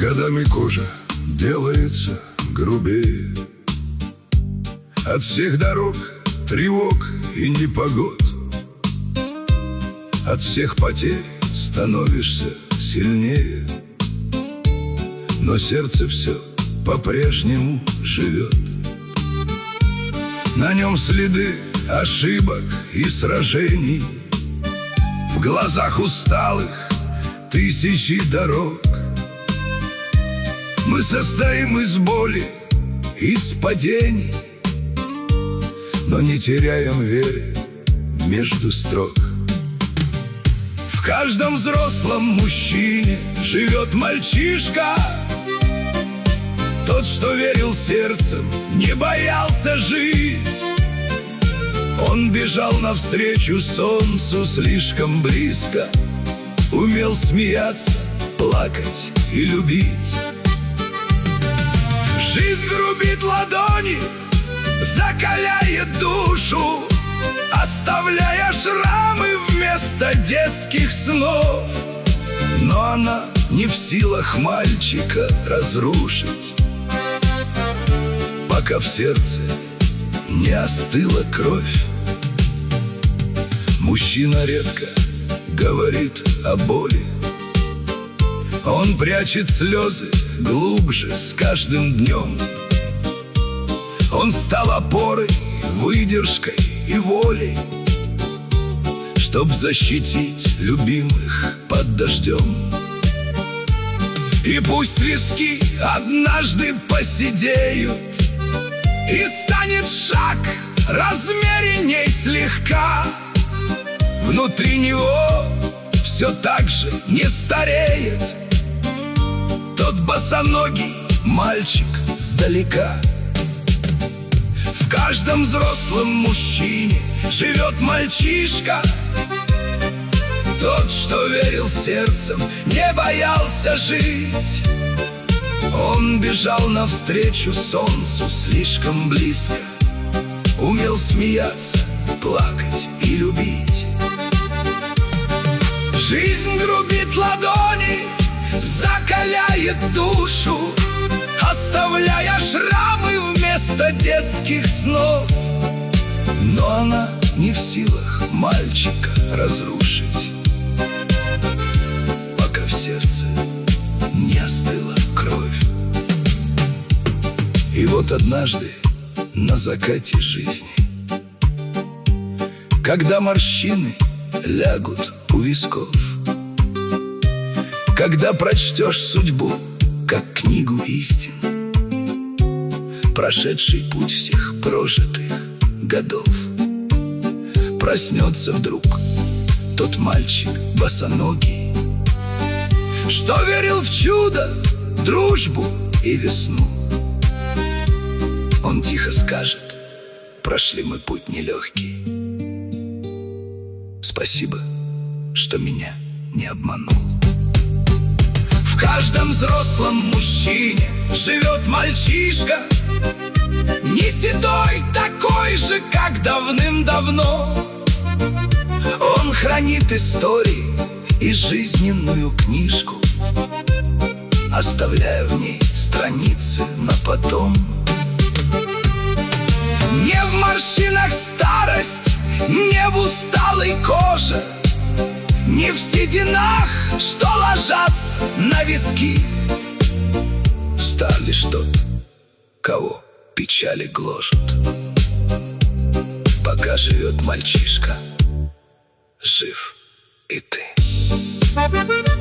годами кожа делается грубее. От всех дорог, тревог и непогод, от всех потерь становишься сильнее. Но сердце все по-прежнему живет. На нем следы ошибок и сражений, в глазах усталых тысячи дорог. Мы состоим из боли, из падений, но не теряем веры между строк. В каждом взрослом мужчине живет мальчишка, тот, что верил сердцем, не боялся жить. Он бежал навстречу солнцу слишком близко, умел смеяться, плакать и любить. Жизнь грубит ладони, закаляет душу, оставляя шрамы вместо детских снов. Но она не в силах мальчика разрушить, пока в сердце не остыла кровь. Мужчина редко говорит о боли, он прячет слезы глубже с каждым днем. Он стал опорой, выдержкой и волей, чтоб защитить любимых под дождем. И пусть виски однажды поседеют, и станет шаг размеренней слегка, внутри него все так же не стареет тот босоногий мальчик сдалека. В каждом взрослом мужчине живет мальчишка, тот, что верил сердцем, не боялся жить. Он бежал навстречу солнцу слишком близко, умел смеяться, плакать и любить. Жизнь грубит ладони, закаляет душу, оставляя шрамы вместо детских снов. Но она не в силах мальчика разрушить, пока в сердце не остыла кровь. И вот однажды на закате жизни, когда морщины лягут у висков, когда прочтешь судьбу как книгу истин, прошедший путь всех прожитых годов, проснется вдруг тот мальчик босоногий, что верил в чудо, дружбу и весну. Он тихо скажет: прошли мы путь нелегкий, спасибо, что меня не обманул. В каждом взрослом мужчине живет мальчишка, не седой, такой же, как давным-давно. Он хранит истории и жизненную книжку, оставляя в ней страницы на потом. Не в морщинах старость, не в усталой коже, не в сединах, что ложатся на виски. Стар лишь тот, кого печали гложут, пока живет мальчишка, жив и ты.